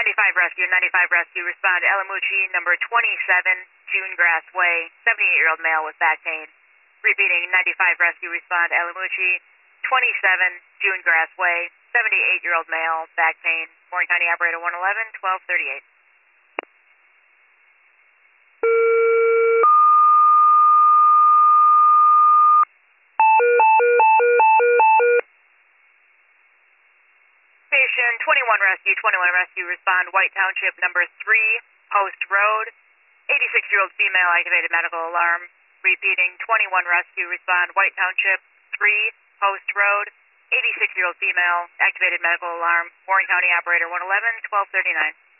95 Rescue, respond to Elamuchi, number 27, June Grass Way, 78-year-old male with back pain. Repeating, 95 Rescue, respond to Elamuchi, 27, June Grass Way, 78-year-old male, back pain. Warren County Operator 111, 1238. Station 21 Rescue, respond White Township, number 3, Post Road, 86-year-old female, activated medical alarm. Repeating, 21 Rescue, respond White Township, 3, Post Road, 86-year-old female, activated medical alarm. Warren County Operator 111, 1239.